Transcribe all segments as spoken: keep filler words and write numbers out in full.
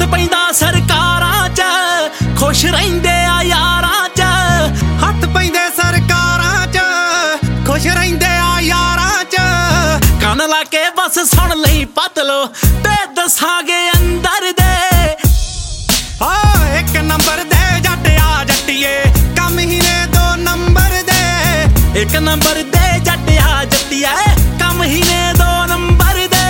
ਹੱਥ ਪੈਂਦਾ ਸਰਕਾਰਾਂ 'ਚ ਖੁਸ਼ ਰਹਿੰਦੇ ਆ ਯਾਰਾਂ 'ਚ। ਹੱਥ ਪੈਂਦੇ ਸਰਕਾਰਾਂ 'ਚ ਖੁਸ਼ ਰਹਿੰਦੇ ਆ ਯਾਰਾਂ 'ਚ। ਕੰਨ ਲਾ ਕੇ ਬਸ ਸੁਣ ਲਈ ਪਤਲੋ ਤੇ ਦੱਸਾਂਗੇ ਅੰਦਰ ਦੇ। ਓ ਇੱਕ ਨੰਬਰ ਦੇ ਜੱਟ ਆ ਜੱਟੀਏ ਕੰਮ ਹੀ ਨੇ ਦੋ ਨੰਬਰ ਦੇ। ਇੱਕ ਨੰਬਰ ਦੇ ਜੱਟ ਆ ਜੱਟੀਏ ਕੰਮ ਹੀ ਨੇ ਦੋ ਨੰਬਰ ਦੇ।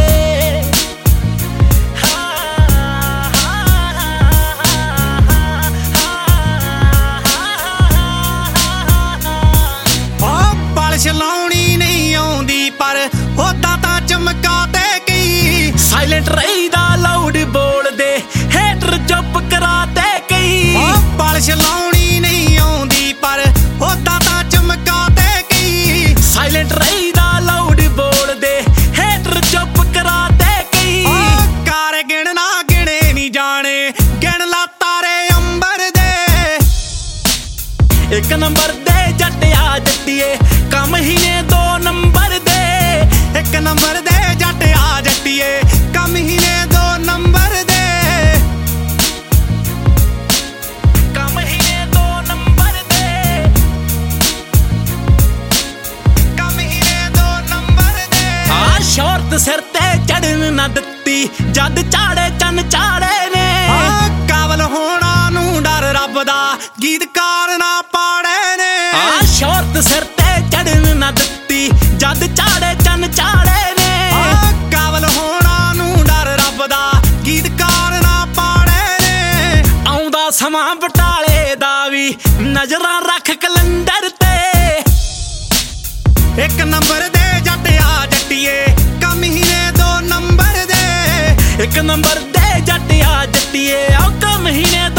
ਪਾਲਿਸ਼ ਲਾਉਣੀ ਨਹੀਂ ਆਉਂਦੀ ਪਰ ਉਦਾਂ ਤਾਂ ਚਮਕਾ ਤੇ ਕਈ। ਸਾਇਲੈਂਟ ਰਹੀਦਾ ਲਾਊਡ ਬੋਲਦੇ ਹੇਟਰ ਚੁੱਪ ਕਰਾ ਤੇ ਕਈ। ਪਾਲਿਸ਼ ਲਾਉਣੀ ਨਹੀਂ ਆਉਂਦੀ ਪਰ ਉਦਾਂ ਤਾਂ ਚਮਕਾ ਤੇ ਕਈ। ਸਾਇਲੈਂਟ ਰਹੀਦਾ ਲਾਊਡ ਬੋਲਦੇ ਹੇਟਰ ਚੁੱਪ ਕਰਾ ਤੇ ਕਈ। ਕਾਰ ਗਿਣ ਨਾ ਗਿਣੇ ਨਹੀਂ ਜਾਣੇ ਗਿਣ ਲਾ ਤਾਰੇ ਅੰਬਰ ਦੇ। ਇੱਕ ਨੰਬਰ ਦੇ ਜੱਟ ਆ ਜੱਟੀਏ ਕੰਮ ਹੀ ਨੇ ਦੋ ਨੰਬਰ ਦੇ। ਇੱਕ ਨੰਬਰ ਦੇ ਜੱਟ ਆ ਜੱਟੀਏ ਕੰਮ ਹੀ ਨੇ ਦੋ ਨੰਬਰ ਦੇ। ਕੰਮ ਹੀ ਨੇ ਦੋ ਨੰਬਰ ਦੇ। ਕੰਮ ਹੀ ਨੇ ਦੋ ਨੰਬਰ ਦੇ। ਆ ਸ਼ੌਹਰਤ ਸਿਰ ਤੇ ਚੜਨ ਨਾ ਦਿੱਤੀ ਜਦ ਚਾੜੇ ਚੰਨ ਚਾੜੇ ਨੇ। ਆ ਕਾਬਲ ਹੋਣਾ ਨੂੰ ਡਰ ਰੱਬ ਦਾ ਗੀਤਕਾਰ ਨਾ ਪਾੜੇ ਨੇ। ਆ ਸ਼ੌਹਰਤ ਸਿਰ ਤੇ ਚੜਨ ਨਾ ਦਿੱਤੀ ਜਦ ਚਾੜੇ ਚੰਨ ਚਾੜੇ ਨੇ। ਆ ਕਾਬਲ ਹੋਣਾ ਨੂੰ ਡਰ ਰੱਬ ਦਾ ਗੀਤਕਾਰ ਨਾ ਪਾੜੇ ਨੇ। ਆਉਂਦਾ ਸਮਾਂ ਬਟਾਲੇ ਦਾ ਵੀ ਨਜ਼ਰਾਂ ਰੱਖ ਕਲੰਦਰ ਤੇ। ਇੱਕ ਨੰਬਰ ਦੇ ਜੱਟ ਆ ਜੱਟੀਏ ਕੰਮ ਹੀ ਨੇ ਦੋ ਨੰਬਰ ਦੇ। ਇੱਕ ਨੰਬਰ ਦੇ ਜੱਟ ਆ ਜੱਟੀਏ ਆ ਕੰਮ ਹੀ ਨੇ